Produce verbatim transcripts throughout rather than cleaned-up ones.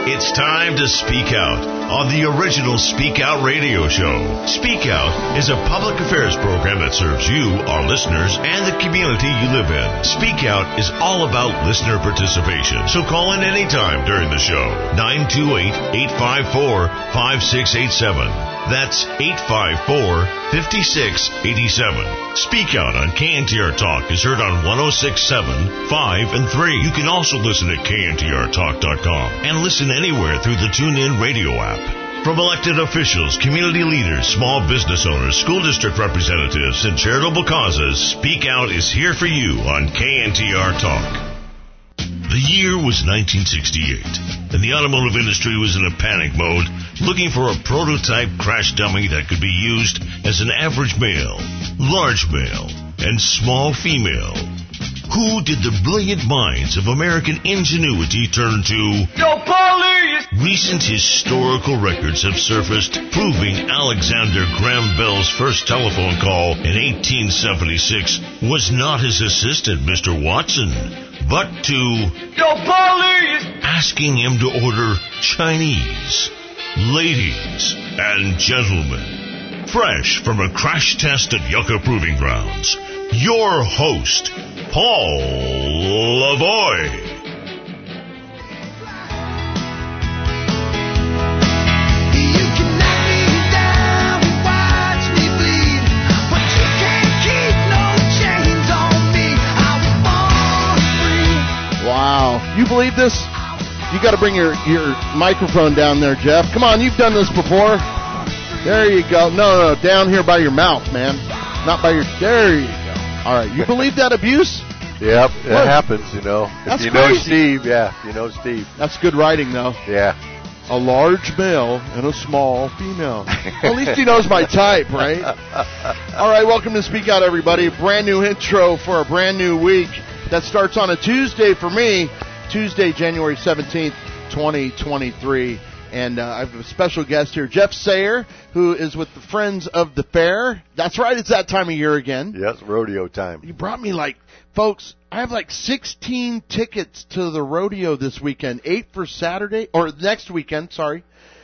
It's time to speak out on the original Speak Out radio show. Speak Out is a public affairs program that serves you, our listeners, and the community you live in. Speak Out is all about listener participation, so call in anytime during the show. nine two eight, eight five four, five six eight seven. That's eight five four, five six eight seven. Speak Out on K N T R Talk is heard on one oh six point seven, five, and three. You can also listen at K N T R talk dot com and listen anywhere through the TuneIn radio app. From elected officials, community leaders, small business owners, school district representatives, and charitable causes, Speak Out is here for you on K N T R Talk. The year was nineteen sixty-eight, and the automotive industry was in a panic mode, looking for a prototype crash dummy that could be used as an average male, large male, and small female. Who did the brilliant minds of American ingenuity turn to? Yo, police! Recent historical records have surfaced proving Alexander Graham Bell's first telephone call in eighteen seventy-six was not his assistant, Mister Watson, but to... Yo, police! Asking him to order Chinese. Ladies and gentlemen, fresh from a crash test at Yucca Proving Grounds, your host, Paul Lavoie. Wow. You believe this? You got to bring your, your microphone down there, Jeff. Come on, you've done this before. There you go. No, no, down here by your mouth, man. Not by your... There you go. All right. You believe that abuse? Yep, it what? happens, you know. That's if you crazy. know Steve, yeah, you know Steve. That's good writing, though. Yeah. A large male and a small female. Well, at least he knows my type, right? All right, welcome to Speak Out, everybody. Brand new intro for a brand new week that starts on a Tuesday for me, Tuesday, January seventeenth, twenty twenty-three. And uh, I have a special guest here, Jeff Sayer, who is with the Friends of the Fair. That's right, it's that time of year again. Yes, rodeo time. You brought me like, folks, I have like sixteen tickets to the rodeo this weekend. Eight for Saturday, or next weekend, sorry.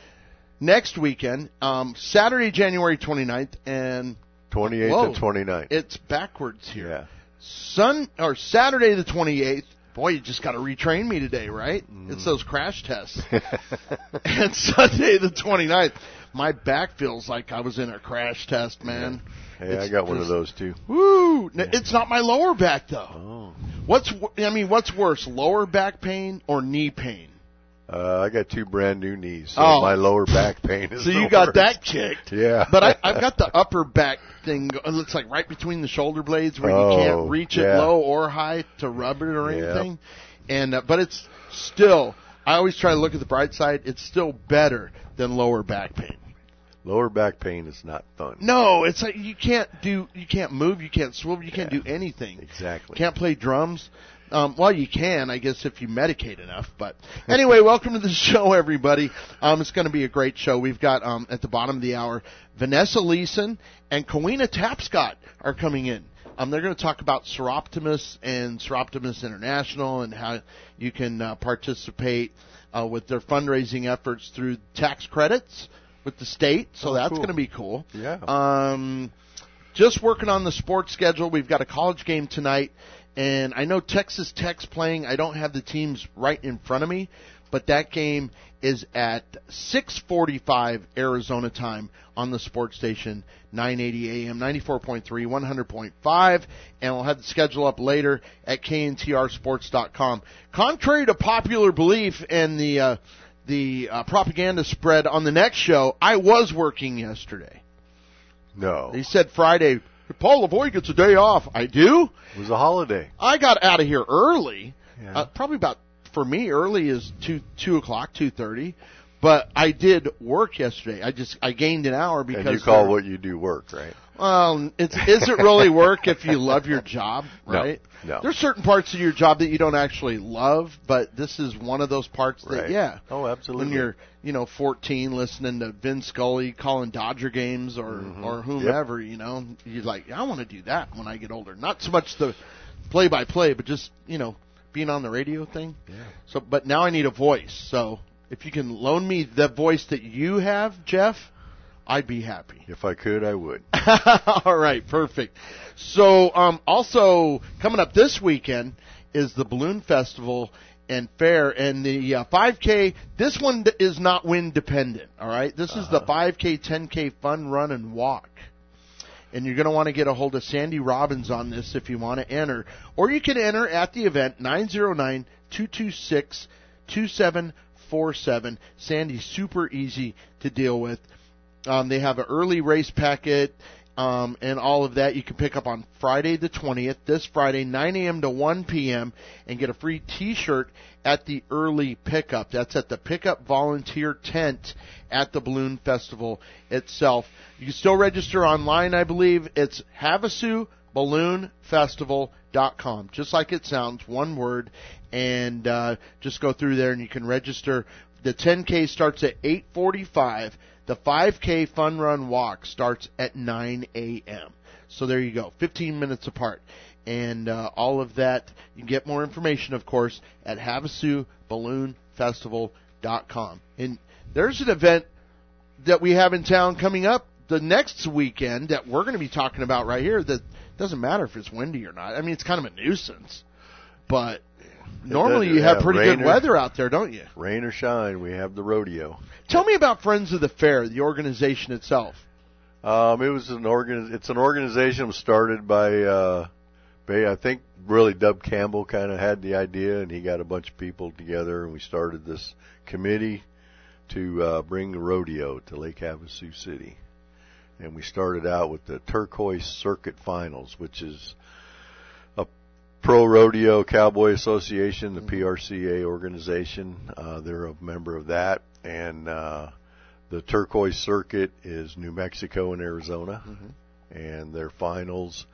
Next weekend, um, Saturday, January twenty-ninth, and... twenty-eighth whoa, and twenty-ninth. It's backwards here. Yeah. Sun, or Saturday the twenty-eighth. Boy, you just got to retrain me today, right? Mm. It's those crash tests. And Sunday the twenty-ninth, my back feels like I was in a crash test, man. Yeah, hey, it's I got just, one of those too. Woo! It's not my lower back though. Oh. What's I mean, what's worse, lower back pain or knee pain? Uh, I got two brand new knees, so oh. my lower back pain is So the you got worst. that kicked. Yeah. But I, I've got the upper back thing. It looks like right between the shoulder blades where oh, you can't reach yeah. it low or high to rub it or yeah. anything. And uh, but it's still, I always try to look at the bright side. It's still better than lower back pain. Lower back pain is not fun. No, it's like you can't do, you can't move, you can't swivel, you can't yeah. do anything. Exactly. Can't play drums. Um, well, you can, I guess, if you medicate enough. But anyway, welcome to the show, everybody. Um, it's going to be a great show. We've got um, at the bottom of the hour, Vanessa Leeson and Kowena Tapscott are coming in. Um, they're going to talk about Seroptimus and Seroptimus International and how you can uh, participate uh, with their fundraising efforts through tax credits with the state. So oh, that's cool. going to be cool. Yeah. Um, just working on the sports schedule. We've got a college game tonight. And I know Texas Tech's playing. I don't have the teams right in front of me, but that game is at six forty-five Arizona time on the sports station, nine eighty A M, ninety-four point three, one hundred point five, and we'll have the schedule up later at K N T R sports dot com. Contrary to popular belief and the uh, the uh, propaganda spread on the next show, I was working yesterday. No. They said Friday, Paul Lavoie gets a day off. I do? It was a holiday. I got out of here early. Yeah. Uh, probably about, for me, early is two two o'clock, two thirty. But I did work yesterday. I just I gained an hour because and you call what you do work, right? Well, it's is it really work if you love your job, right? No, no. There's certain parts of your job that you don't actually love, but this is one of those parts that, right. yeah. Oh, absolutely. When you're, you know, fourteen, listening to Vin Scully calling Dodger games or mm-hmm. or whomever, yep. you know, you're like, I want to do that when I get older. Not so much the play-by-play, but just, you know, being on the radio thing. Yeah. So, but now I need a voice, so if you can loan me the voice that you have, Jeff, I'd be happy. If I could, I would. All right, perfect. So, um, also coming up this weekend is the Balloon Festival and Fair, and the uh, five K. This one is not wind dependent. All right, this is Uh-huh. the five K, ten K fun run and walk. And you're going to want to get a hold of Sandy Robbins on this if you want to enter. Or you can enter at the event, nine oh nine, two two six, two seven four seven. Sandy's super easy to deal with. Um, they have an early race packet um, and all of that. You can pick up on Friday the twentieth, this Friday, nine a.m. to one p.m., and get a free T-shirt at the early pickup. That's at the Pickup Volunteer Tent at the Balloon Festival itself. You can still register online, I believe. It's Havasu Balloon Festival dot com, just like it sounds, one word, and uh, just go through there and you can register. The ten K starts at eight forty-five. The five K Fun Run Walk starts at nine a.m. So there you go, fifteen minutes apart. And uh, all of that, you can get more information, of course, at Havasu Balloon Festival dot com. And there's an event that we have in town coming up the next weekend that we're going to be talking about right here that doesn't matter if it's windy or not. I mean, it's kind of a nuisance. But normally you have yeah, pretty rain good or- weather out there, don't you? Rain or shine, we have the rodeo. Tell me about Friends of the Fair, the organization itself. Um, it was an organ. It's an organization started by, uh, by I think really Dub Campbell kind of had the idea, and he got a bunch of people together, and we started this committee to uh, bring the rodeo to Lake Havasu City. And we started out with the Turquoise Circuit Finals, which is a pro rodeo cowboy association, the P R C A organization. Uh, they're a member of that, and uh, the Turquoise Circuit is New Mexico and Arizona, mm-hmm. and their finals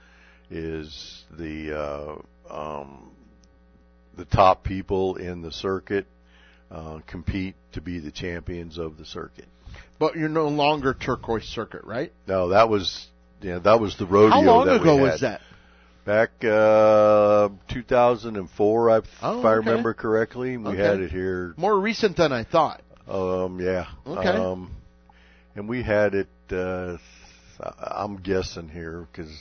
is the uh, um, the top people in the circuit uh, compete to be the champions of the circuit. But you're no longer Turquoise Circuit, right? No, that was yeah, that was the rodeo. How long that ago we had. was that? Back uh, two thousand four, I, Oh, if I okay. remember correctly. We Okay. had it here. More recent than I thought. Um, yeah. Okay. Um, and we had it. Uh, I'm guessing here because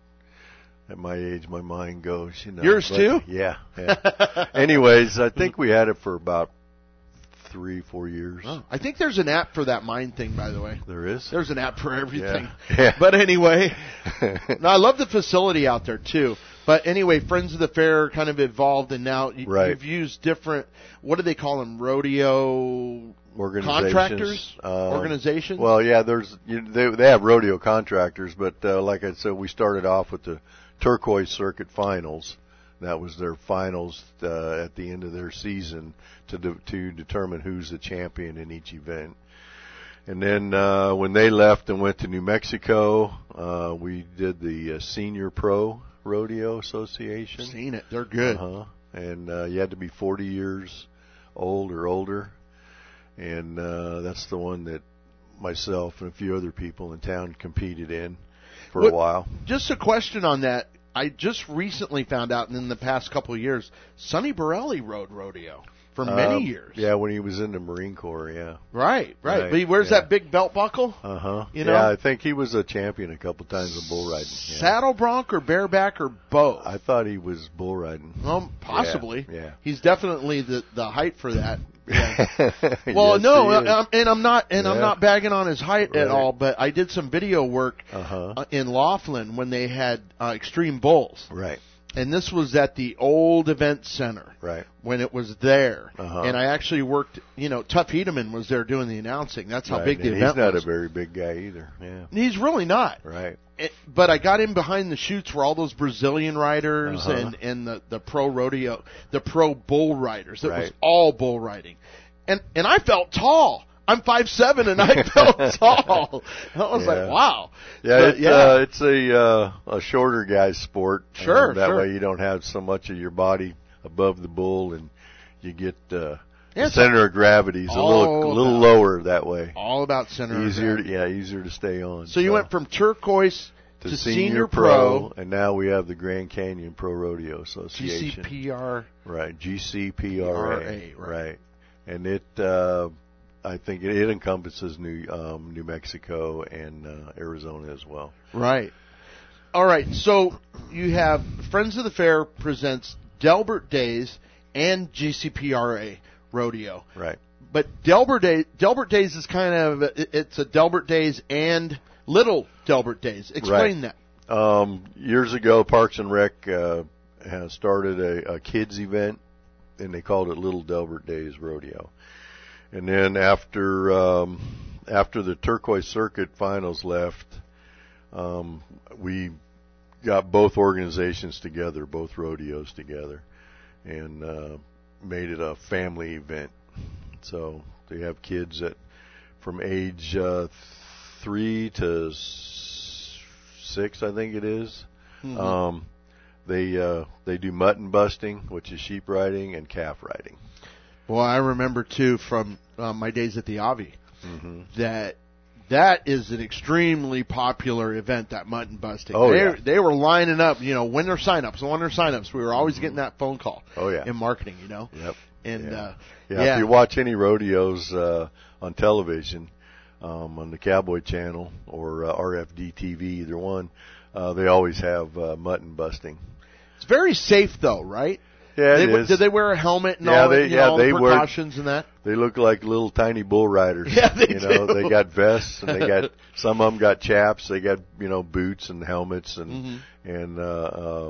at my age, my mind goes. You know. Yours but, too? Yeah. yeah. Anyways, I think we had it for about three, four years. Oh, I think there's an app for that mind thing, by the way. There is. There's an app for everything. Yeah. Yeah. But anyway, no, I love the facility out there too. But anyway, Friends of the Fair kind of evolved, and now you, Right. you've used different. What do they call them? Rodeo Organizations. contractors, Uh, organizations. Well, yeah, there's you, they they have rodeo contractors, but uh, like I said, we started off with the Turquoise Circuit Finals. That was their finals uh, at the end of their season to de- to determine who's the champion in each event. And then uh, when they left and went to New Mexico, uh, we did the uh, Senior Pro Rodeo Association. Seen it. They're good. Uh-huh. And uh, you had to be forty years old or older. And uh, that's the one that myself and a few other people in town competed in for What- a while. Just a question on that. I just recently found out, in the past couple of years, Sonny Borelli rode rodeo for many Um, years. Yeah, when he was in the Marine Corps, yeah. Right, right. Right, But he wears yeah. that big belt buckle. Uh-huh. You know? Yeah, I think he was a champion a couple times of bull riding. Yeah. Saddle bronc or bareback or both? I thought he was bull riding. Well, possibly. Yeah. He's definitely the the height for that. yeah. Well, Yes, no, he is. I'm, and I'm not, and I'm Yeah. not bagging on his height at Right. all. But I did some video work Uh-huh. uh, in Laughlin when they had uh, Extreme Bulls, Right, and this was at the old event center right. when it was there. Uh-huh. And I actually worked. You know, Tuff Hedeman was there doing the announcing. That's how right. big the And event he's not was. a very big guy either. Yeah. He's really not. Right. It, but I got in behind the chutes where all those Brazilian riders Uh-huh. and, and the, the pro rodeo, the pro bull riders. It was Right. all bull riding. And and I felt tall. I'm five seven and I felt tall. I was Yeah. like, wow. Yeah, But, it's, Uh, it's a uh, a shorter guy's sport. Sure, Uh, that sure. way you don't have so much of your body above the bull, and you get uh, Yeah, the it's center of gravity is a little all a little about- lower that way. all about center. of Easier, to, gravity. yeah, easier to stay on. So you went from turquoise to, to senior, senior pro, pro, and now we have the Grand Canyon Pro Rodeo G Association. C P R. Right, G C P R A. right. Right. and it uh, I think it, it encompasses New um, New Mexico and uh, Arizona as well. Right. All right. So you have Friends of the Fair presents Delbert Days and G C P R A Rodeo. Right. But Delbert Days, Delbert Days is kind of it- it's a Delbert Days and Little Delbert Days. Explain Right. that. Um, years ago, Parks and Rec uh, has started a, a kids event, and they called it Little Delbert Days Rodeo. And then after um, after the Turquoise Circuit finals left, um, we got both organizations together, both rodeos together, and uh, made it a family event. So they have kids that from age uh, three to s- six, I think it is. Mhm. Um, they uh, they do mutton busting, which is sheep riding, and calf riding. Well, I remember too from uh, my days at the Avi Mm-hmm. that that is an extremely popular event, that mutton busting. Oh, they, yeah. they were lining up, you know, when their sign-ups, when their sign-ups. We were always getting that phone call Oh yeah. in marketing, you know. Yep. And yeah. uh, Yeah, yeah. if you watch any rodeos uh, on television, um, on the Cowboy Channel or uh, R F D T V, either one, uh, they always have uh, mutton busting. It's very safe though, right? Yeah, they, it is. Did they wear a helmet and Yeah, all, they- you know, yeah, all they the wear- precautions and that? They look like little tiny bull riders. Yeah, they you know, do. They got vests and they got some of them got chaps. They got you know boots and helmets and Mm-hmm. and uh, uh,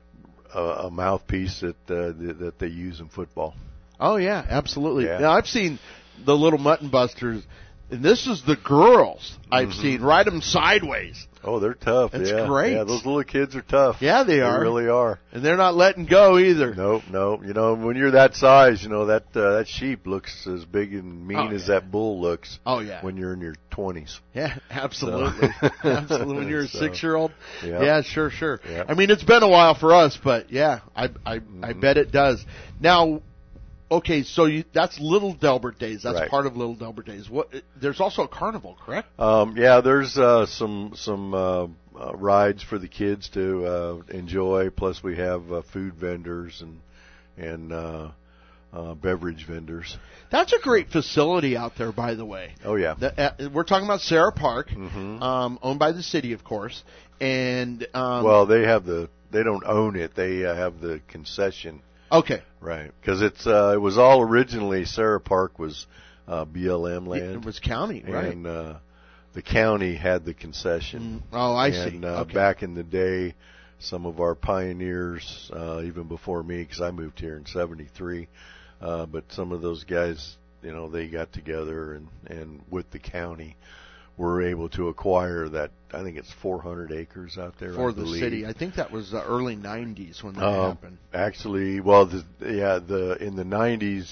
a, a mouthpiece that uh, th- that they use in football. Oh yeah, absolutely. Yeah. Now I've seen the little mutton busters, and this is the girls I've Mhm. seen ride them sideways, Oh, they're tough. That's yeah. great. Yeah, those little kids are tough. Yeah, they They are. really are. and they're not letting go either. Nope, nope. You know, when you're that size, you know that uh, that sheep looks as big and mean Oh, as yeah. that bull looks Oh yeah, when you're in your twenties. yeah, absolutely, So- absolutely. When you're a So, six-year-old, yeah. yeah, sure, sure. Yeah. I mean, it's been a while for us, but yeah, I I, I Mhm. bet it does. Now, okay, so you, that's Little Delbert Days. That's Right. part of Little Delbert Days. What? There's also a carnival, correct? Um, yeah, there's uh, some some uh, uh, rides for the kids to uh, enjoy. Plus, we have uh, food vendors and and uh, uh, beverage vendors. That's a great facility out there, by the way. Oh yeah. The, uh, we're talking about Sarah Park, Mhm. um, owned by the city, of course. And um, Well, they have the they don't own it. They uh, have the concession. okay, Right, because it's uh, it was all originally Sarah Park was uh, B L M land, it was county, right? and uh, the county had the concession. Mm, oh, I and, see. Uh, Okay. Back in the day, some of our pioneers, uh, even before me, because I moved here in seventy-three, uh, but some of those guys, you know, they got together and and with the county were able to acquire that. I think it's four hundred acres out there For I the believe. city, I think that was the early nineties when that Um, happened. Actually, well, the, yeah, the in the nineties,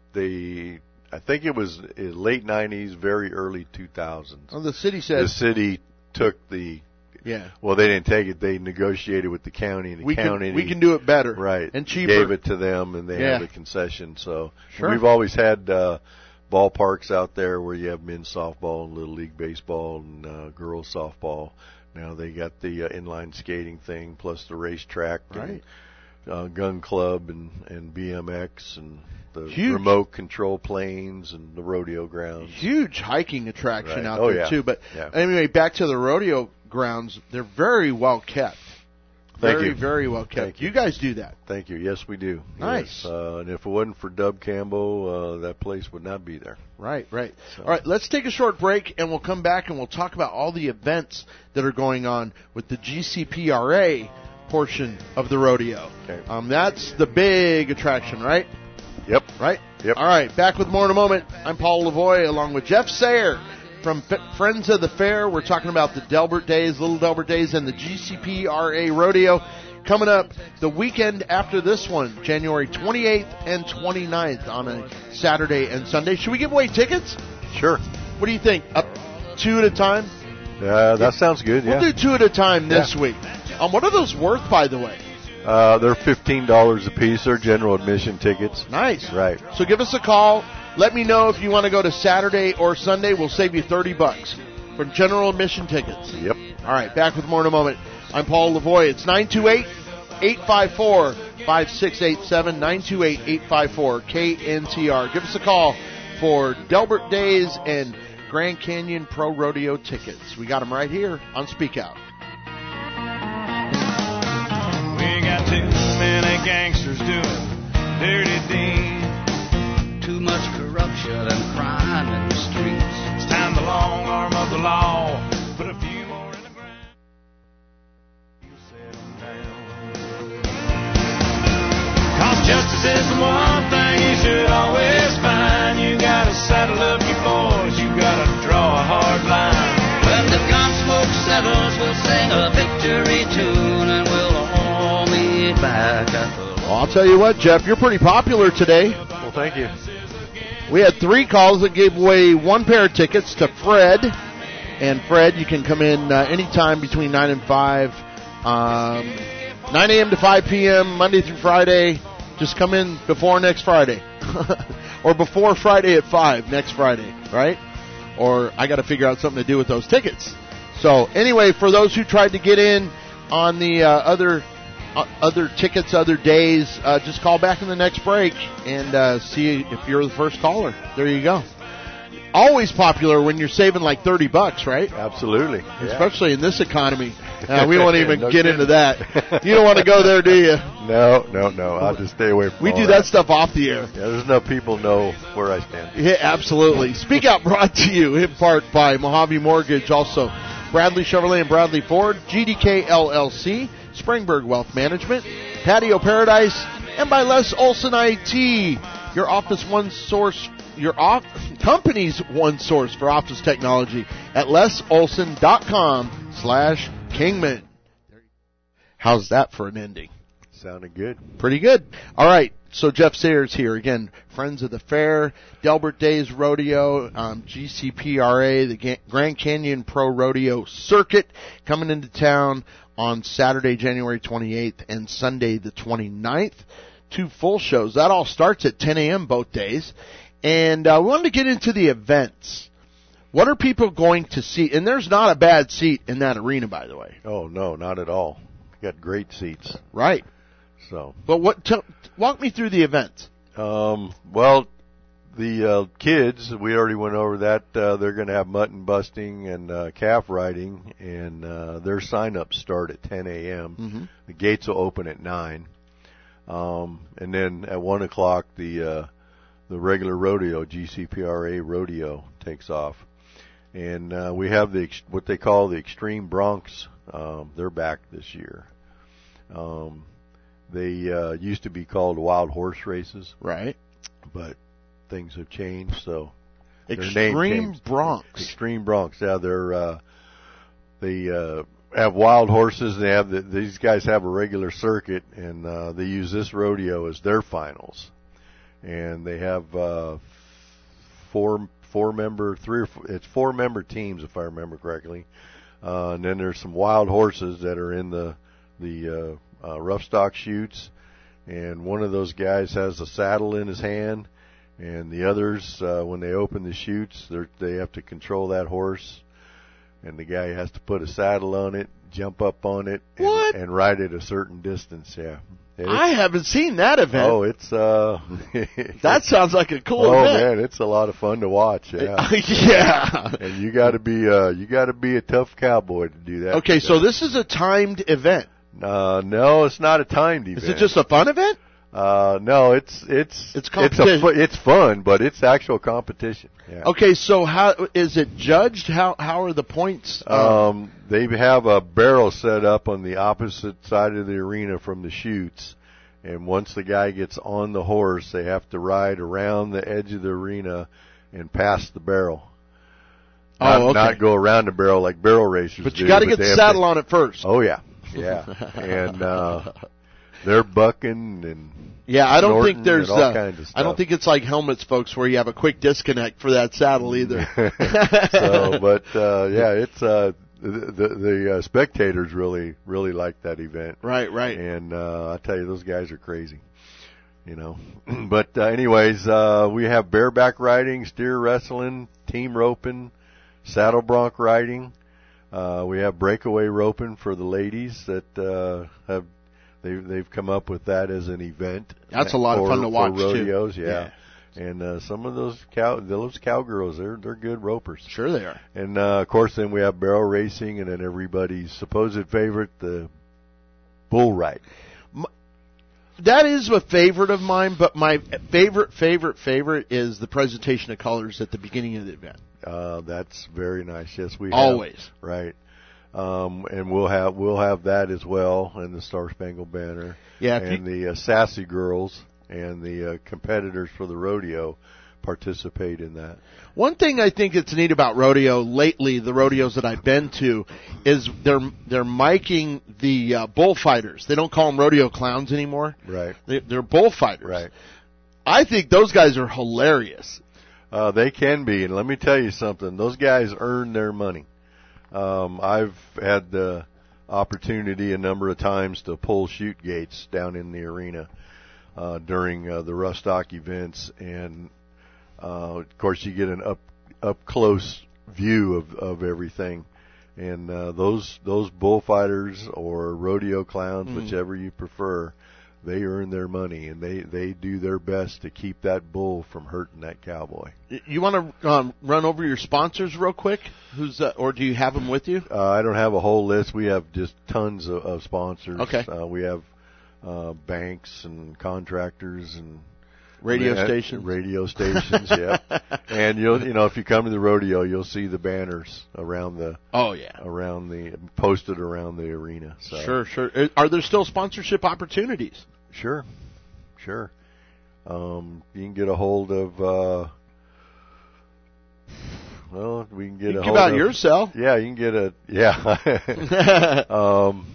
they, I think it was in late nineties, very early two thousands. Oh, the city said, The city took the, yeah, well, they didn't take it. They negotiated with the county, and the we county can we can do it better, right and cheaper. gave it to them, and they Yeah. have a concession. So Sure. we've always had uh, ballparks out there where you have men's softball and little league baseball and uh, girls softball. Now they got the uh, inline skating thing, plus the racetrack, Right. and uh, gun club, and and B M X, and the Huge. remote control planes, and the rodeo grounds. Huge hiking attraction Right. out Oh, there yeah. too. But Yeah. anyway, back to the rodeo grounds. They're very well kept. Thank very, you. very well kept. Thank you. you guys do that. Thank you. Yes, we do. Nice. Yes. Uh, and if it wasn't for Dub Campbell, uh, that place would not be there. Right, right. So- All right, let's take a short break, and we'll come back and we'll talk about all the events that are going on with the G C P R A portion of the rodeo. Okay. Um, that's the big attraction, right? Yep. Right? Yep. All right, back with more in a moment. I'm Paul Lavoie along with Jeff Sayer from F- Friends of the Fair. We're talking about the Delbert Days, Little Delbert Days, and the G C P R A Rodeo. Coming up the weekend after this one, January twenty-eighth and twenty-ninth on a Saturday and Sunday. Should we give away tickets? Sure. What do you think? Up two at a time? Uh, that sounds good. We'll Yeah. do two at a time this Yeah. week. Um, what are those worth, by the way? Uh, they're fifteen dollars a piece. They're general admission tickets. Nice. Right. So give us a call. Let me know if you want to go to Saturday or Sunday. We'll save you thirty bucks for general admission tickets. Yep. All right, back with more in a moment. I'm Paul Lavoie. It's nine two eight, eight five four, five six eight seven, nine two eight, eight five four, K N T R. Give us a call for Delbert Days and Grand Canyon Pro Rodeo tickets. We got them right here on Speak Out. We got too many gangsters doing dirty deeds. Too much corruption and crime in the streets. It's time the long arm of the law put a few more in the ground. You set 'em down. Cause justice is the one thing you should always find. You gotta saddle up your boys, you gotta draw a hard line. When the gun smoke settles, we'll sing a victory tune and we'll all meet back at the... Well, I'll tell you what, Jeff, you're pretty popular today. Well, thank you. We had three calls that gave away one pair of tickets to Fred. And Fred, you can come in uh, anytime between nine and five. Um, nine a.m. to five p.m., Monday through Friday. Just come in before next Friday. Or before Friday at five next Friday, right? Or I got to figure out something to do with those tickets. So anyway, for those who tried to get in on the uh, other uh, other tickets, other days, uh, just call back in the next break and uh, see if you're the first caller. There you go. Always popular when you're saving like thirty bucks, right? Absolutely. Yeah. Especially in this economy. Uh, we won't even No get kidding. into that. You don't want to go there, do you? No, no, no. I'll just stay away from We all do that stuff off the air. Yeah, there's enough people know where I stand. Yeah, absolutely. Speak Out brought to you in part by Mojave Mortgage, also Bradley Chevrolet and Bradley Ford, G D K L L C, Springburg Wealth Management, Patio Paradise, and by Les Olson I T, your office one source, your off, company's one source for office technology at lesolson.com slash Kingman. How's that for an ending? Sounded good. Pretty good. All right. So Jeff Sayers here again, Friends of the Fair, Delbert Days Rodeo, um, G C P R A, the Ga- Grand Canyon Pro Rodeo Circuit, coming into town on Saturday, January twenty-eighth, and Sunday, the twenty-ninth. Two full shows. That all starts at ten a.m. both days. And uh, we wanted to get into the events. What are people going to see? And there's not a bad seat in that arena, by the way. Oh, no, not at all. Got great seats. Right. So, But what? T- walk me through the events. um, well, the uh, kids, we already went over that. Uh, they're going to have mutton busting and uh, calf riding, and uh, their sign-ups start at ten a.m. Mm-hmm. The gates will open at nine. Um, and then at one o'clock, the uh, the regular rodeo, G C P R A rodeo, takes off. And uh, we have the ex- what they call the Extreme Broncs. Um, they're back this year. Um, they uh, used to be called Wild Horse Races, Right. but things have changed. So their name Extreme changed. Broncs. Extreme Broncs. Yeah, they're uh, they uh, have wild horses. They have the, these guys have a regular circuit, and uh, they use this rodeo as their finals. And they have uh, four four member three or four, it's four member teams if I remember correctly. Uh, and then there's some wild horses that are in the the uh, uh, rough stock chutes, and one of those guys has a saddle in his hand, and the others, uh, when they open the chutes, they they have to control that horse, and the guy has to put a saddle on it, jump up on it, and, What? and ride it a certain distance. Yeah, It- I haven't seen that event. oh, it's uh, That sounds like a cool oh event. man, it's a lot of fun to watch. Yeah. Yeah. And you got to be uh, you got to be a tough cowboy to do that. Okay, so this is a timed event. Uh, no, it's not a timed event. Is it just a fun event? Uh, no, it's it's It's it's a competition. fu- it's fun, but it's actual competition. Yeah. Okay, so how is it judged? How how are the points? uh, Um, they have a barrel set up on the opposite side of the arena from the chutes, and once the guy gets on the horse, they have to ride around the edge of the arena and pass the barrel. Not, Oh, okay. not go around the barrel like barrel racers but do. you got to get they the have saddle on it first. Oh yeah, yeah, and uh, they're bucking and Yeah, I don't snorting think there's. and all Uh, kinds of I don't stuff. think it's like helmets, folks, where you have a quick disconnect for that saddle either. so, but uh, yeah, it's uh, the the, the uh, spectators really really like that event. Right, right. And uh, I tell you, those guys are crazy. You know, but uh, anyways, uh, we have bareback riding, steer wrestling, team roping, saddle bronc riding. Uh, we have breakaway roping for the ladies that uh, have they they've come up with that as an event. That's a lot for, of fun to watch for rodeos, too. yeah. yeah. And uh, some of those cow those cowgirls, they're they're good ropers. Sure they are. And uh, of course, then we have barrel racing, and then everybody's supposed favorite, the bull ride. That is a favorite of mine, but my favorite, favorite, favorite is the presentation of colors at the beginning of the event. Uh, that's very nice. Yes, we always have, right. Um, and we'll have we'll have that as well, and the Star Spangled Banner, yeah, and you, the uh, sassy girls and the uh, competitors for the rodeo participate in that. One thing I think that's neat about rodeo lately, the rodeos that I've been to, is they're they're miking the uh, bullfighters. They don't call them rodeo clowns anymore. Right. They, they're bullfighters. Right. I think those guys are hilarious. Uh, they can be, and let me tell you something. Those guys earn their money. Um, I've had the opportunity a number of times to pull chute gates down in the arena uh, during uh, the Rustock events, and uh, of course you get an up up close view of, of everything. And uh, those those bullfighters or rodeo clowns, mm. whichever you prefer, they earn their money, and they, they do their best to keep that bull from hurting that cowboy. You want to um, run over your sponsors real quick? Who's uh, or do you have them with you? Uh, I don't have a whole list. We have just tons of, of sponsors. Okay. Uh, we have uh, banks and contractors and radio uh, stations. Radio stations, yeah. And you'll you know if you come to the rodeo, you'll see the banners around the oh yeah around the posted around the arena. So. Sure, sure. Are there still sponsorship opportunities? Sure, sure. Um, you can get a hold of. Uh, well, we can get you a give hold out of, yourself. Yeah, you can get a yeah. um,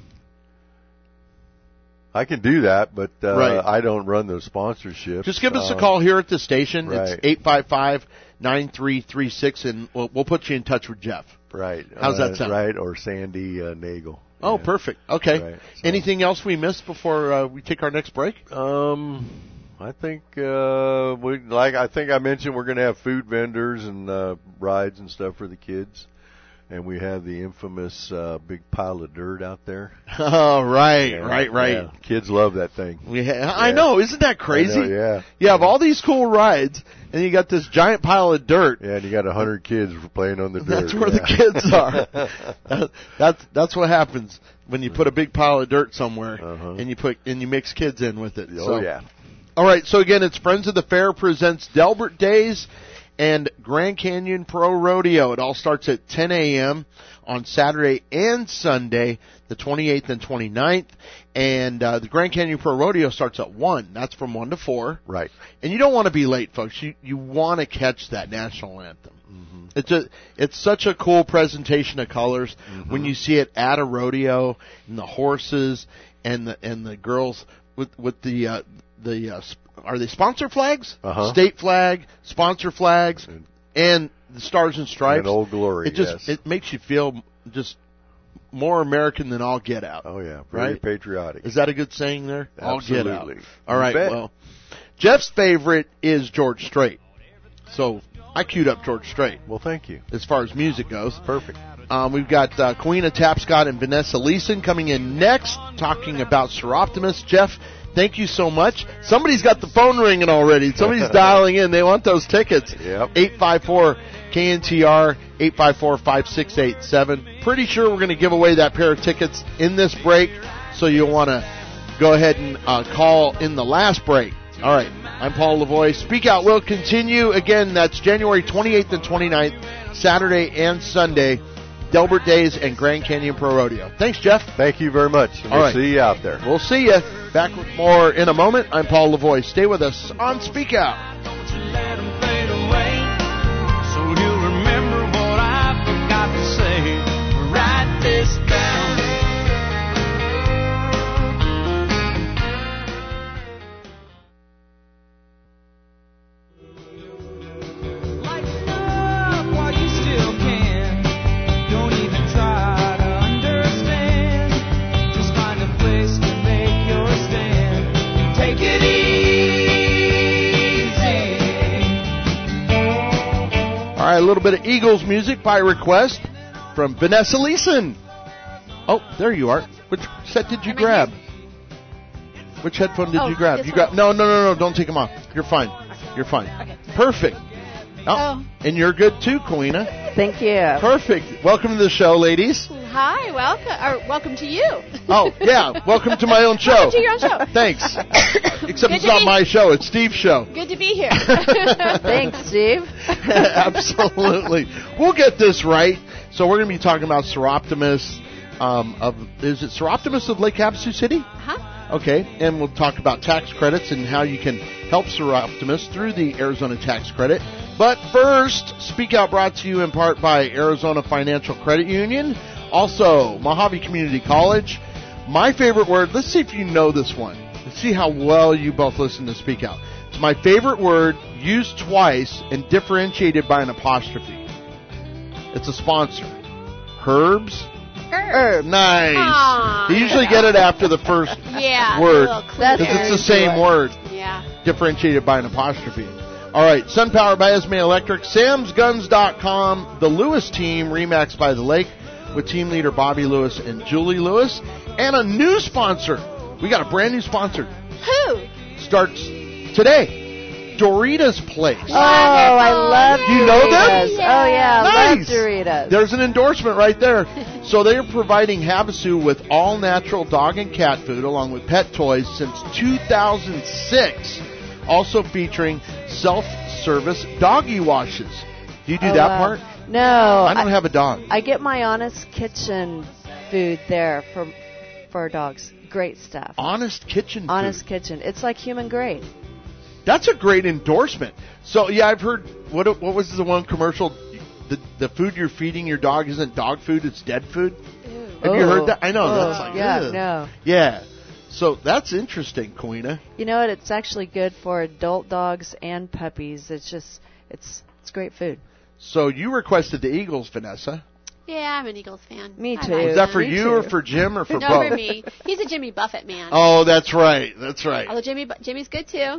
I can do that, but uh, right. I don't run those sponsorships. Just give us um, a call here at the station. Right. It's eight five five, nine three three six, and we'll, we'll put you in touch with Jeff. Right. How's uh, that sound? Right, or Sandy uh, Nagel. Oh, yeah. perfect. Okay. Right, so. Anything else we missed before uh, we take our next break? Um, I think uh, we like. I think I mentioned we're going to have food vendors and uh, rides and stuff for the kids. And we have the infamous uh, big pile of dirt out there. Oh, right, yeah, right, right. Yeah. Kids love that thing. We ha- I know, isn't that crazy? I know, yeah. You have all these cool rides, and you got this giant pile of dirt. Yeah, and you got a hundred kids playing on the dirt. That's where yeah. the kids are. that, that's that's what happens when you put a big pile of dirt somewhere, uh-huh. and you put and you mix kids in with it. Oh so. yeah. All right, so again, it's Friends of the Fair presents Delbert Days and Grand Canyon Pro Rodeo. It all starts at ten a.m. on Saturday and Sunday, the twenty-eighth and twenty-ninth. And uh, the Grand Canyon Pro Rodeo starts at one. That's from one to four. Right. And you don't want to be late, folks. You you want to catch that national anthem. Mm-hmm. It's a it's such a cool presentation of colors mm-hmm. when you see it at a rodeo, and the horses and the and the girls with with the uh, the uh, are they sponsor flags? Uh-huh. State flag, sponsor flags, and, and the Stars and Stripes. And Old Glory. It just yes. it makes you feel just more American than all get out. Oh yeah, very right? patriotic. Is that a good saying there? Absolutely. All get out. All You right. bet. Well, Jeff's favorite is George Strait, so I queued up George Strait. Well, thank you. As far as music goes, Perfect. um, we've got uh, Queen of Tapscott and Vanessa Leeson coming in next, talking about Seroptimus. Jeff, thank you so much. Somebody's got the phone ringing already. Somebody's dialing in. They want those tickets. Yep. eight five four K N T R, eight five four, five six eight seven. Pretty sure we're going to give away that pair of tickets in this break, so you'll want to go ahead and uh, call in the last break. All right. I'm Paul Lavoie. Speak Out will continue. Again, that's January twenty-eighth and twenty-ninth, Saturday and Sunday, Delbert Days and Grand Canyon Pro Rodeo. Thanks, Jeff. Thank you very much. And All we'll right. see you out there. We'll see you. Back with more in a moment. I'm Paul Lavoie. Stay with us on Speak Out. Don't you let 'em fade away, so you'll remember what I forgot to say. Write this down. Lighten up while you still can. Don't even try to understand. Just find a place to make your stand. And take it easy. All right, a little bit of Eagles music by request from Vanessa Leeson. Oh, there you are. Which set did you grab? Which headphone did Oh, you grab? this You one. grab? No, no, no, no. Don't take them off. You're fine. You're fine. Okay. Perfect. Oh, Oh. and you're good too, Koina. Thank you. Perfect. Welcome to the show, ladies. Hi, welcome. Or welcome to you. Oh, yeah. Welcome to my own show. Welcome to your own show. Thanks. Except Good it's to not be- my show. It's Steve's show. Good to be here. Thanks, Steve. Absolutely. We'll get this right. So we're going to be talking about Seroptimus um, of, is it Seroptimus of Lake Havasu City? Huh? Okay, and we'll talk about tax credits and how you can help Seroptimus through the Arizona tax credit. But first, Speak Out brought to you in part by Arizona Financial Credit Union, also Mojave Community College. My favorite word, let's see if you know this one. Let's see how well you both listen to Speak Out. It's my favorite word, used twice and differentiated by an apostrophe. It's a sponsor. Herbs. Herb. Nice. Aw. You usually get it after the first Yeah. word. a little clue That's Because there. it's the same word, Yeah. differentiated by an apostrophe. All right, SunPower by Esme Electric, Sam's Guns dot com, the Lewis team, Remax by the Lake, with team leader Bobby Lewis and Julie Lewis, and a new sponsor. We got a brand new sponsor. Who? Starts today. Doritos Place. Oh, I love Do you know them? Doritos. Oh, yeah, I Nice. love Doritos. There's an endorsement right there. So they are providing Havasu with all natural dog and cat food along with pet toys since two thousand six. Also featuring self-service doggy washes. Do you do Oh, that wow. part? No. I don't have a dog. I get my Honest Kitchen food there for for our dogs. Great stuff. Honest Kitchen Honest food. Kitchen. It's like human grade. That's a great endorsement. So yeah, I've heard what what was the one commercial? The the food you're feeding your dog isn't dog food; it's dead food. Have you Oh. heard that? I know Oh, that's like yeah, ugh. no. Yeah. So that's interesting, Koina. You know what? It's actually good for adult dogs and puppies. It's just it's it's great food. So you requested the Eagles, Vanessa. Yeah, I'm an Eagles fan. Me I too. like Was that them. for Me you too. or for Jim or for No, both? for me. He's a Jimmy Buffett man. Oh, that's right. That's right. Although Jimmy, Bu- Jimmy's good too.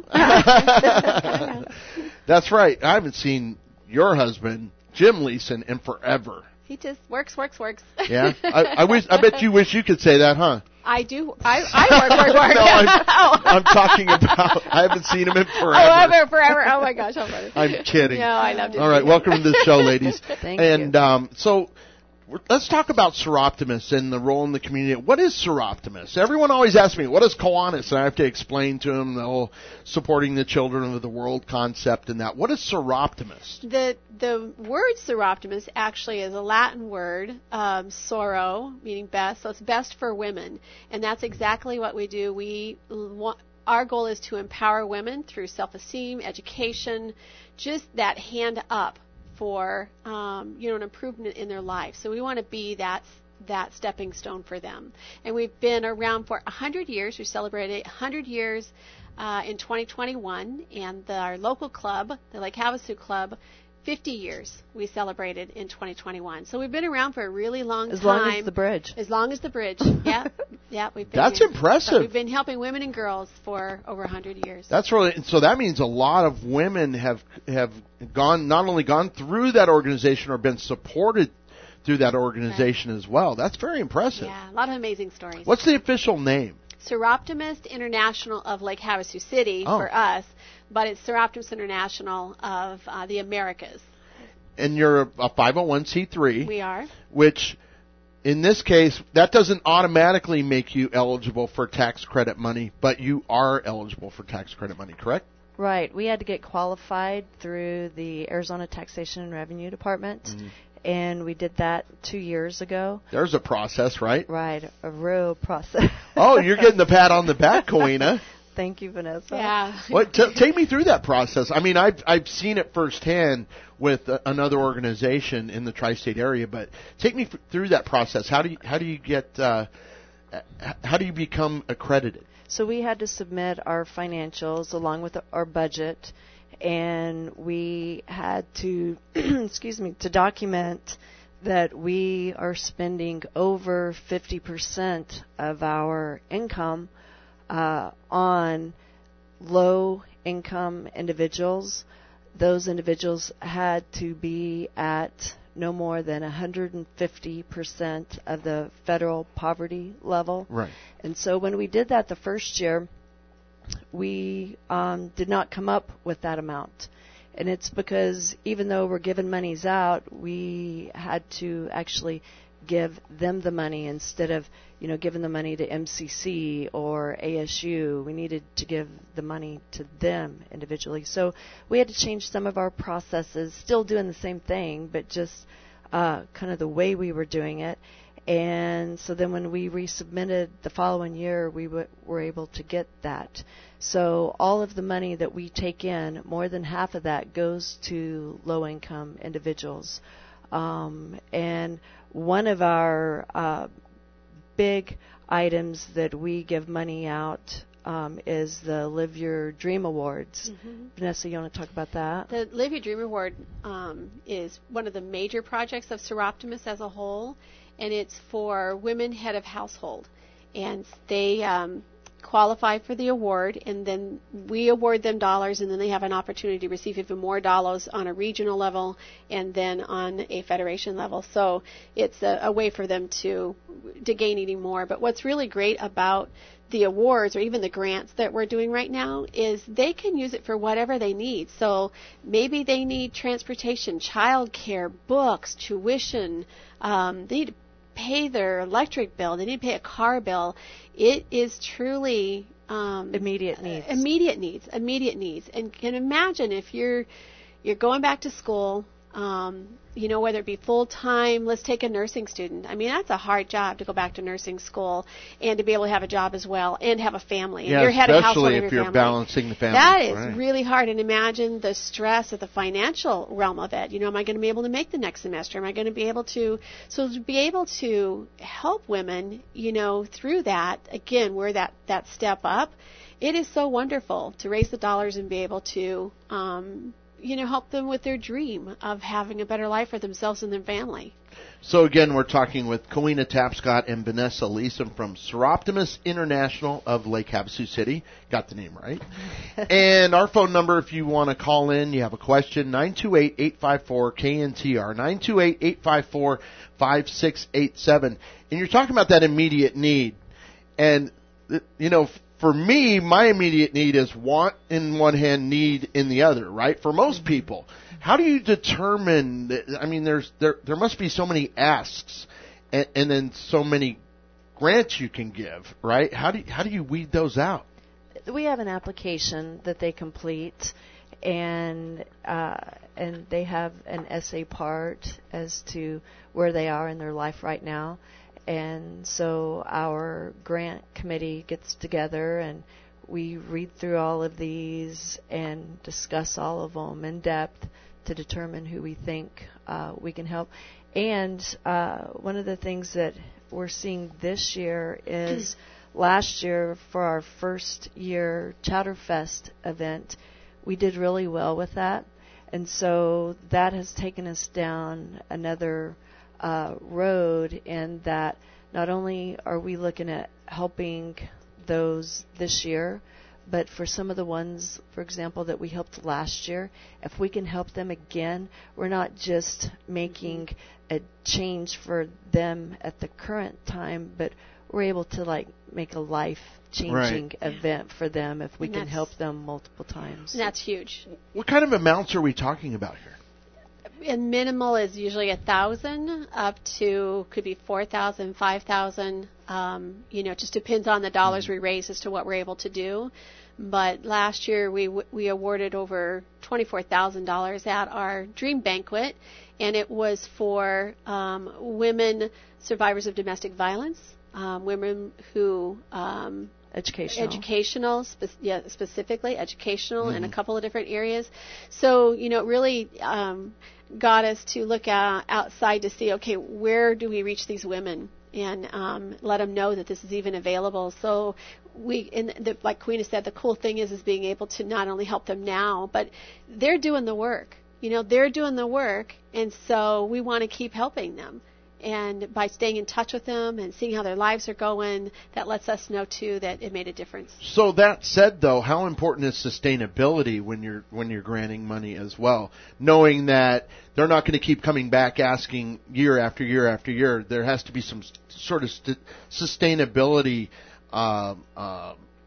That's right. I haven't seen your husband, Jim Leeson, in forever. He just works, works, works. Yeah, I, I wish. I bet you wish you could say that, huh? I do. I, I work, work, work. No, I'm, oh. I'm talking about. I haven't seen him in Oh, forever. ever, forever. Oh my gosh, how funny. I'm kidding. No, I loved it. All right, welcome to the show, ladies. Thank and you. um, so, we're- let's talk about Seroptimus and the role in the community. What is Seroptimus? Everyone always asks me, what is Kiwanis? And I have to explain to them the whole supporting the children of the world concept and that. What is Seroptimus? The the word Seroptimus actually is a Latin word, um, sorrow, meaning best. So it's best for women, and that's exactly what we do. We want, our goal is to empower women through self-esteem, education, just that hand up for um, you know an improvement in their life. So we want to be that that stepping stone for them. And we've been around for one hundred years. We celebrated one hundred years uh, in twenty twenty-one, and the, our local club, the Lake Havasu Club, fifty years we celebrated in twenty twenty-one. So we've been around for a really long As time. long as the bridge. As long as the bridge. Yeah, yeah, we've been That's here. impressive. But we've been helping women and girls for over one hundred years. That's really so. That means a lot of women have have gone not only gone through that organization or been supported through that organization as well. That's very impressive. Yeah, a lot of amazing stories. What's the official name? Seroptimus International of Lake Havasu City Oh. for us, but it's Seroptimus International of uh, the Americas. And you're a, a five oh one c three, We are. which in this case, that doesn't automatically make you eligible for tax credit money, but you are eligible for tax credit money, correct? Right. We had to get qualified through the Arizona Taxation and Revenue Department, Mm-hmm. and we did that two years ago. There's a process, right? Right. A real process. Oh, you're getting the pat on the back, Koina. Thank you, Vanessa. Yeah. What? T- take me through that process. I mean, I've I've seen it firsthand with uh, another organization in the tri-state area, but take me f- through that process. How do you how do you get uh, h- how do you become accredited? So we had to submit our financials along with our budget, and we had to, excuse me, to document that we are spending over fifty percent of our income uh, on low-income individuals. Those individuals had to be at no more than one hundred fifty percent of the federal poverty level. Right. And so when we did that the first year, we um, did not come up with that amount. And it's because even though we're giving monies out, we had to actually give them the money instead of, you know, giving the money to M C C or A S U. We needed to give the money to them individually. So we had to change some of our processes, still doing the same thing, but just uh, kind of the way we were doing it. And so then when we resubmitted the following year, we w- were able to get that. So all of the money that we take in, more than half of that goes to low-income individuals. Um, and one of our uh, big items that we give money out um, is the Live Your Dream Awards. Mm-hmm. Vanessa, you want to talk about that? The Live Your Dream Award um, is one of the major projects of Soroptimist as a whole, and it's for women head of household. And they um, qualify for the award, and then we award them dollars, and then they have an opportunity to receive even more dollars on a regional level and then on a federation level. So it's a, a way for them to to gain even more. But what's really great about the awards or even the grants that we're doing right now is they can use it for whatever they need. So maybe they need transportation, childcare, books, tuition. Um, they need to pay their electric bill. They need to pay a car bill. It is truly um, immediate needs. Immediate needs. Immediate needs. And can imagine if you're you're going back to school. Um, you know, whether it be full time, let's take a nursing student. I mean, that's a hard job to go back to nursing school and to be able to have a job as well and have a family. Yeah, and you're head of household especially in if your you're family. balancing the family. That is right. really hard. And imagine the stress of the financial realm of it. You know, am I going to be able to make the next semester? Am I going to be able to? So to be able to help women, you know, through that, again, we're that, that step up. It is so wonderful to raise the dollars and be able to, um, you know, help them with their dream of having a better life for themselves and their family. So again, we're talking with Kowena Tapscott and Vanessa Leeson from Soroptimist International of Lake Havasu City. Got the name right. And our phone number, if you want to call in, you have a question, nine two eight, eight five four, K N T R, nine two eight, eight five four, five six eight seven. And you're talking about that immediate need. And, you know, for me, my immediate need is want in one hand, need in the other, right? For most people. How do you determine that, I mean, there's there there must be so many asks and, and then so many grants you can give, right? How do you, how do you weed those out? We have an application that they complete, and uh, and they have an essay part as to where they are in their life right now. And so our grant committee gets together and we read through all of these and discuss all of them in depth to determine who we think uh, we can help. And uh, one of the things that we're seeing this year is last year for our first year Chowderfest event, we did really well with that. And so that has taken us down another Uh, road in that not only are we looking at helping those this year, but for some of the ones, for example, that we helped last year, if we can help them again, we're not just making a change for them at the current time, but we're able to like make a life-changing right. event for them if we And can help them multiple times. And that's huge. What kind of amounts are we talking about here? And minimal is usually a thousand up to could be four thousand, five thousand. Um, you know, it just depends on the dollars we raise as to what we're able to do. But last year we we awarded over twenty-four thousand dollars at our Dream Banquet, and it was for um, women survivors of domestic violence, um, women who. Um, Educational. Educational, spe- yeah, specifically educational Mm-hmm. in a couple of different areas. So, you know, it really um, got us to look at, outside to see, okay, where do we reach these women and um, let them know that this is even available. So we, and the, like Kowena said, the cool thing is is being able to not only help them now, but they're doing the work. You know, they're doing the work, and so we want to keep helping them. And by staying in touch with them and seeing how their lives are going, that lets us know too that it made a difference. So that said, though, how important is sustainability when you're when you're granting money as well? Knowing that they're not going to keep coming back asking year after year after year, there has to be some sort of st- sustainability uh, uh,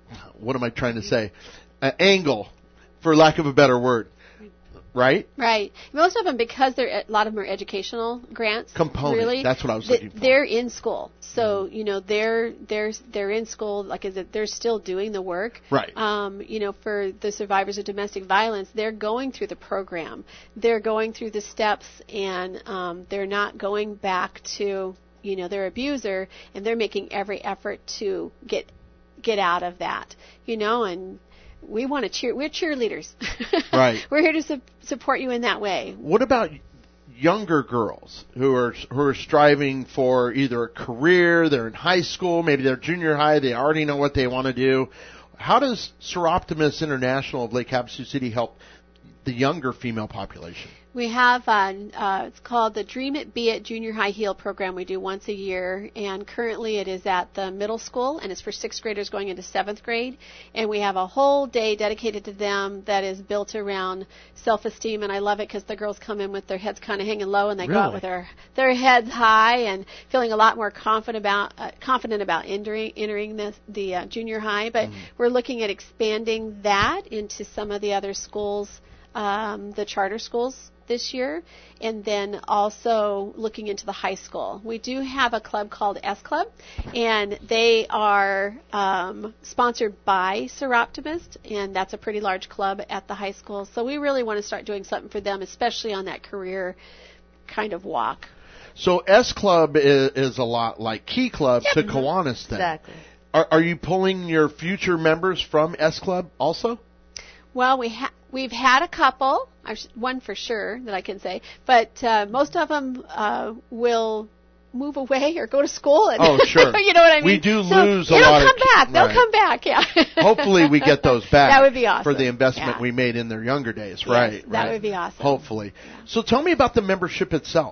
what am I trying to say? Uh, angle, for lack of a better word. Right? Right. Most of them, because they're a lot of them are educational grants. Component. Really, That's what I was th- looking for. They're in school, so you know they're they're they're in school. Like, is it, they're still doing the work. Right. Um, you know, for the survivors of domestic violence, they're going through the program. They're going through the steps, and um, they're not going back to you know their abuser, and they're making every effort to get get out of that. You know, and we want to cheer. We're cheerleaders. Right. We're here to su- support you in that way. What about younger girls who are who are striving for either a career? They're in high school, maybe they're junior high. They already know what they want to do. How does Seroptimus International of Lake Havasu City help the younger female population? We have, uh, uh, it's called the Dream It, Be It Junior High Heal program we do once a year, and currently it is at the middle school, and it's for sixth graders going into seventh grade, and we have a whole day dedicated to them that is built around self-esteem, and I love it because the girls come in with their heads kind of hanging low, and they Really? go out with their, their heads high and feeling a lot more confident about, uh, confident about entering, entering the, the uh, junior high, but mm-hmm. we're looking at expanding that into some of the other schools, um, the charter schools this year, and then also looking into the high school. We do have a club called S Club, and they are um, sponsored by Seroptimist, and that's a pretty large club at the high school. So we really want to start doing something for them, especially on that career kind of walk. So S Club is, is a lot like Key Club Yep. to Kiwanis then. Exactly. Are, are you pulling your future members from S Club also? Well, we ha- we've had a couple, one for sure that I can say, but uh, most of them uh, will move away or go to school. And oh, sure. You know what I mean? We do so lose a it'll lot of... come back. They'll right. come back, yeah. Hopefully we get those back. That would be awesome. For the investment Yeah. we made in their younger days, Yes, right? that right. would be awesome. Hopefully. Yeah. So tell me about the membership itself.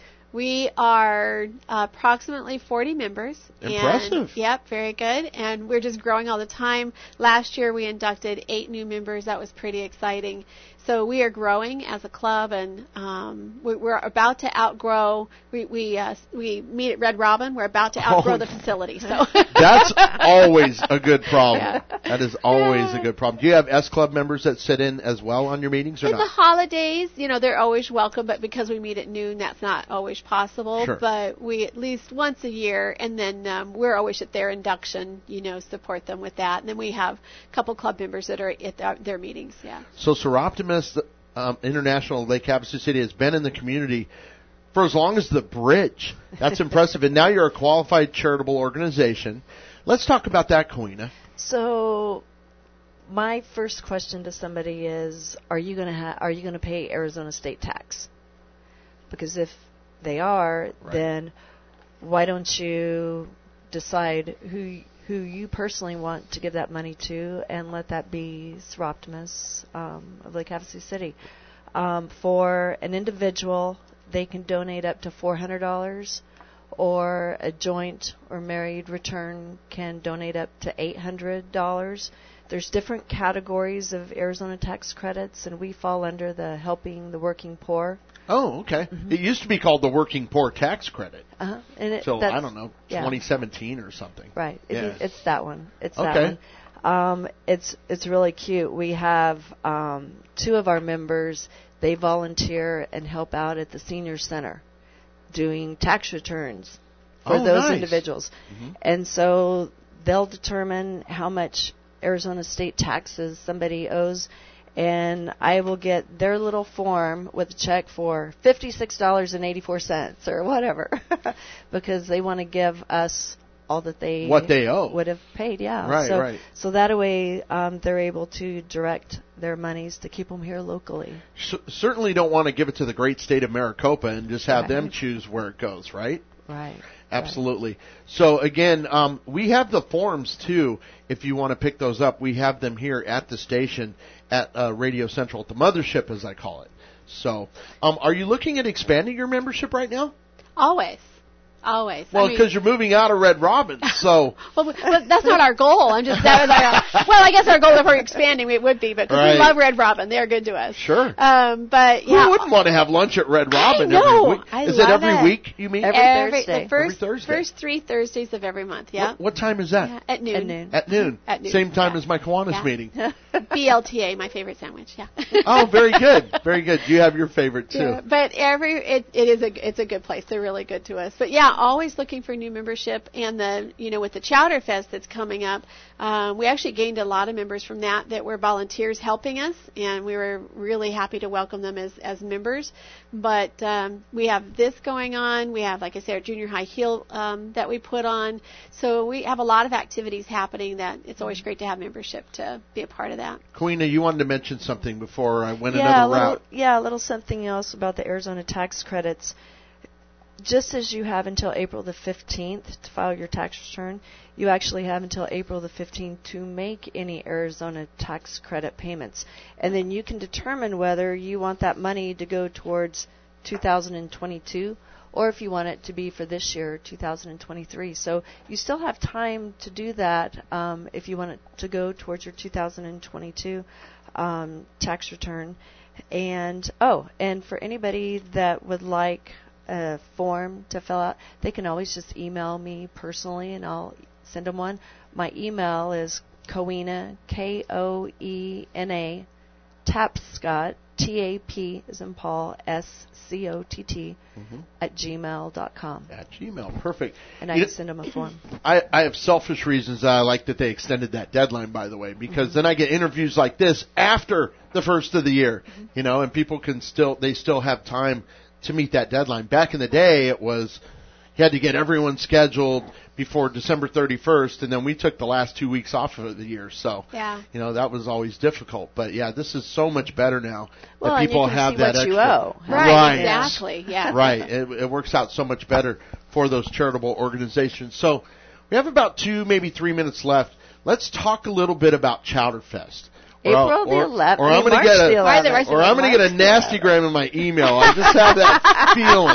We are uh, approximately forty members. Impressive. And, yep, very good. And we're just growing all the time. Last year we inducted eight new members. That was pretty exciting. So we are growing as a club, and um, we, we're about to outgrow. We we uh, we meet at Red Robin. We're about to outgrow Oh. the facility. So That's always a good problem. Yeah. That is always Yeah. a good problem. Do you have S Club members that sit in as well on your meetings or in not? the holidays, you know, they're always welcome, but because we meet at noon, that's not always possible. Sure. But we at least once a year, and then um, we're always at their induction, you know, support them with that. And then we have a couple club members that are at their, their meetings, yeah. So Seroptimus um, International Lake Havasu City has been in the community for as long as the bridge. That's impressive. And now you're a qualified charitable organization. Let's talk about that, Kawina. So, my first question to somebody is: Are you going to ha- Are you going to pay Arizona state tax? Because if they are, Right. then why don't you decide who who you personally want to give that money to, and let that be Seroptimus um, of Lake Havasu City. Um, for an individual, they can donate up to four hundred dollars, or a joint or married return can donate up to eight hundred dollars. There's different categories of Arizona tax credits, and we fall under the Helping the Working Poor. Oh, okay. Mm-hmm. It used to be called the Working Poor Tax Credit. Uh-huh. And it, So, that's- I don't know, yeah. twenty seventeen or something. Right. It, Yeah. It's that one. It's Okay. that one. Um, it's it's really cute. We have um, two of our members. They volunteer and help out at the senior center, doing tax returns for Oh, those nice. individuals. Mhm. And so they'll determine how much Arizona state taxes somebody owes, and I will get their little form with a check for fifty-six dollars and eighty-four cents or whatever, because they want to give us all that they What they owe. would have paid. Yeah, Right, so, right. So that way um, they're able to direct their monies to keep them here locally. C- certainly don't want to give it to the great state of Maricopa and just have them Right. choose where it goes, right? Right. Absolutely. So again, um, we have the forms too. If you want to pick those up, we have them here at the station at uh, Radio Central, at the mothership, as I call it. So, um, are you looking at expanding your membership right now? Always. Always. Well, I mean- because you're moving out of Red Robin, so well, but that's not our goal. I'm just that was our, well, I guess our goal if we're expanding it would be, but 'cause Right. we love Red Robin, they're good to us. sure. Um, but yeah, Who wouldn't want to have lunch at Red Robin I know. every week? I Is it love every it. week you meet? Every every Thursday. the first Every Thursday. first three Thursdays of every month. Yeah, What, what time is that? Yeah, at noon. At noon. At noon. At noon, Same time yeah. as my Kiwanis Yeah. meeting. B L T A, my favorite sandwich. Yeah. Oh, very good. Very good. You have your favorite too. Yeah, but every it, it is a it's a good place. They're really good to us. But yeah, always looking for new membership. And the you know with the Chowder Fest that's coming up, um, we actually gained a lot of members from that that were volunteers helping us, and we were really happy to welcome them as as members. But um, we have this going on. We have, like I said, our junior high heel um, that we put on. So we have a lot of activities happening. That it's always great to have membership to be a part of that. Queena, you wanted to mention something before I went yeah, a another little, route. yeah, a little something else about the Arizona tax credits. Just as you have until April the fifteenth to file your tax return, you actually have until April the fifteenth to make any Arizona tax credit payments. And then you can determine whether you want that money to go towards two thousand twenty-two or if you want it to be for this year, two thousand twenty-three. So you still have time to do that um, if you want it to go towards your two thousand twenty-two um, tax return. And, oh, and for anybody that would like a form to fill out, they can always just email me personally and I'll send them one. My email is Koena, K O E N A, Tapscott, T A P as in Paul, S C O T T, Mhm. at gmail dot com. At Gmail. Perfect. And I You can know- send them a form. I, I have selfish reasons that I like that they extended that deadline, by the way, because Mm-hmm. then I get interviews like this after the first of the year, Mm-hmm. you know, and people can still, they still have time to meet that deadline. Back in the day, it was, you had to get everyone scheduled before December thirty-first, and then we took the last two weeks off of the year, so, Yeah. you know, that was always difficult. But yeah, this is so much better now Well, that and people you can have see that what extra. you owe. Right. Right. Exactly. Yeah. Right. It, it works out so much better for those charitable organizations. So we have about two, maybe three minutes left. Let's talk a little bit about Chowder Fest. Or I'll- April the or- eleventh. Or I'm going to March get the a, Right, the eleventh. rest or I'm going to get a nasty gram in my email. I just have that feeling,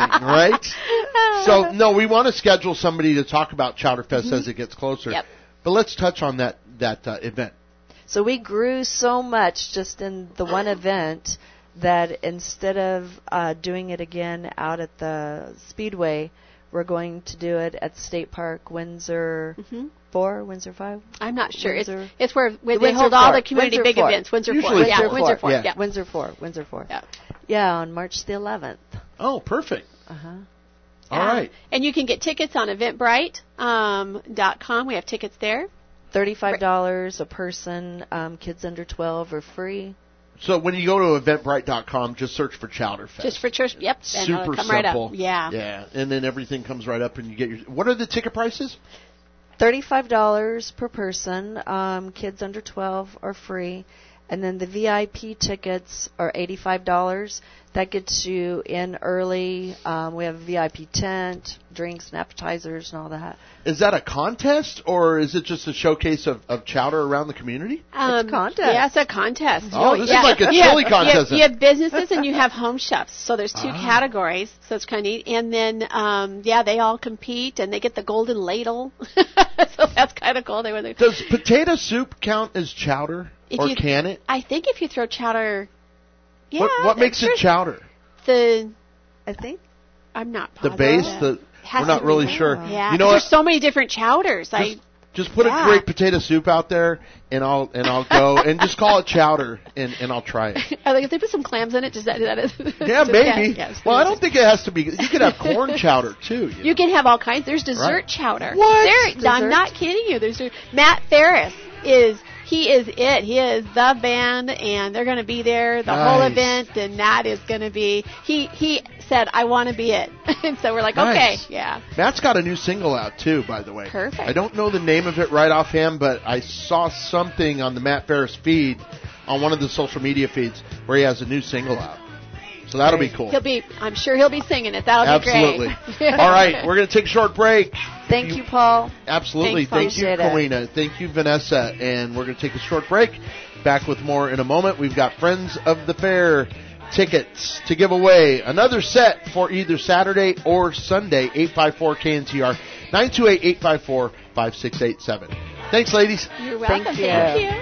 right? So no, we want to schedule somebody to talk about Chowder Fest as it gets closer. Yep. But let's touch on that that uh, event. So we grew so much just in the one event that instead of uh, doing it again out at the Speedway, we're going to do it at State Park, Windsor Mhm. four, Windsor five. I'm not sure. It's, Windsor- it's where, where they Windsor hold all Fort. the community Windsor big Fort. events. Windsor Usually Fort. Yeah, Fort. Windsor Fort. Yeah. Yeah. Windsor four, Windsor four. Yeah. Yeah, on March the eleventh. Oh, perfect. Uh huh. All Yeah. right. And you can get tickets on eventbrite um, dot com. We have tickets there. Thirty-five dollars a person. Um, kids under twelve are free. So when you go to eventbrite dot com, just search for Chowder Fest. Just for church. Yep. And it'll Super come simple. right up. Yeah. Yeah, and then everything comes right up, and you get your. What are the ticket prices? Thirty-five dollars per person. Um, kids under twelve are free, and then the V I P tickets are eighty-five dollars. That gets you in early. Um, we have a V I P tent, drinks and appetizers and all that. Is that a contest, or is it just a showcase of, of chowder around the community? Um, a contest. Yeah, it's a contest. Oh, this is yeah. like a You have- chili contest. You have, you have businesses and you have home chefs. So there's two Ah. categories. So it's kind of neat. And then, um, yeah, they all compete and they get the golden ladle. So that's kind of cool. They were there. Does potato soup count as chowder, If or you- can it? I think if you throw chowder, yeah. what what makes sure. it chowder? The I think. I'm not The positive. base, the Has we're not to really be. sure. Yeah. You know There's what? so many different chowders. I Just, just put Yeah. a great potato soup out there, and I'll and I'll go and just call it chowder, and, and I'll try it. I think if they put some clams in it, does that, that is, Yeah, just- maybe. yeah, it's well, I don't delicious. think it has to be. You could have corn chowder too. You, You can have all kinds. There's dessert Right. chowder. What? There, I'm Dessert? not kidding you. There's Matt Ferris is he is it. He is the band, and they're going to be there the whole Nice. event, and that is going to be. He he said, "I want to be it," and so we're like, Nice. okay, yeah. Matt's got a new single out too, by the way. Perfect. I don't know the name of it right offhand, but I saw something on the Matt Ferris feed, on one of the social media feeds, where he has a new single out. So that'll be cool. He'll be. I'm sure he'll be singing it. That'll Absolutely. be great. All right, we're going to take a short break. Thank you, Paul. Absolutely. Thanks, Thank you, appreciate it. Koena. Thank you, Vanessa. And we're going to take a short break. Back with more in a moment. We've got Friends of the Fair tickets to give away. Another set for either Saturday or Sunday. eight five four K N T R, nine two eight, eight five four, five six eight seven. Thanks, ladies. You're welcome. Thank you. Thank you.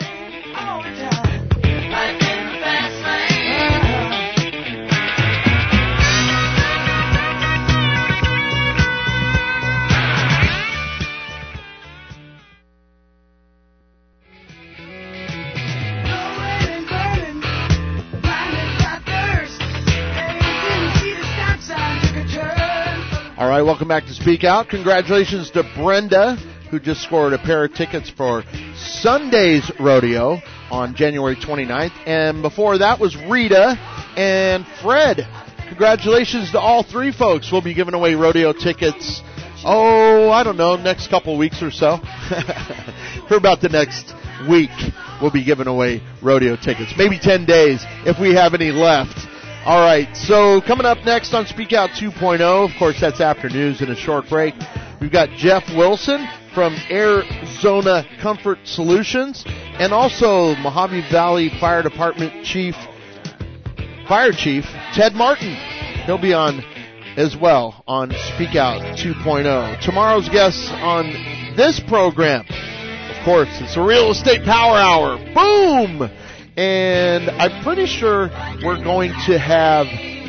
All right, welcome back to Speak Out. Congratulations to Brenda, who just scored a pair of tickets for Sunday's rodeo on January twenty-ninth. And before that was Rita and Fred. Congratulations to all three folks. We'll be giving away rodeo tickets, oh, I don't know, next couple weeks or so. For about the next week, we'll be giving away rodeo tickets. Maybe ten days if we have any left. All right, so coming up next on Speak Out two point oh, of course, that's after news and a short break. We've got Jeff Wilson from Arizona Comfort Solutions, and also Mojave Valley Fire Department Chief, Fire Chief Ted Martin. He'll be on as well on Speak Out two point oh. Tomorrow's guests on this program, of course, it's a Real Estate Power Hour. Boom! And I'm pretty sure we're going to have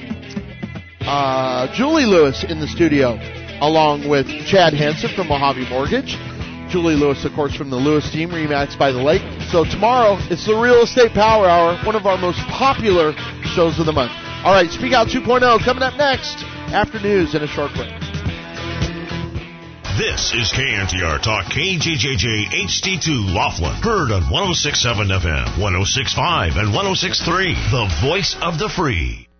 uh, Julie Lewis in the studio, along with Chad Hansen from Mojave Mortgage. Julie Lewis, of course, from the Lewis team, Remax by the Lake. So tomorrow, it's the Real Estate Power Hour, one of our most popular shows of the month. All right, Speak Out two point oh coming up next after news and a short break. This is K N T R Talk, K J J J H D two Laughlin. Heard on one oh six point seven F M, one oh six point five, and one oh six point three. The voice of the free.